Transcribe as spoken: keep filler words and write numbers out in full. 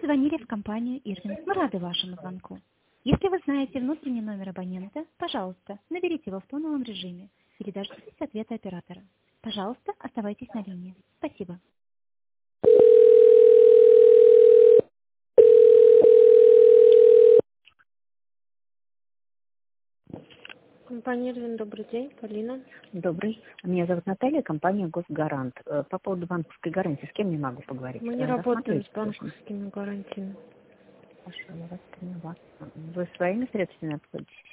позвонили в компанию Ирвинг. Мы рады вашему звонку. Если вы знаете внутренний номер абонента, пожалуйста, наберите его в фоновом режиме или дождитесь ответа оператора. Пожалуйста, оставайтесь на линии. Спасибо. Компания Ирвин, добрый день, Полина. Добрый. Меня зовут Наталья, компания Госгарант. Э, По поводу банковской гарантии, с кем я могу поговорить? Мы не Э, работаем с рассматриваете банковскими гарантиями. Хорошо, я вас поняла. Вы своими средствами обходитесь?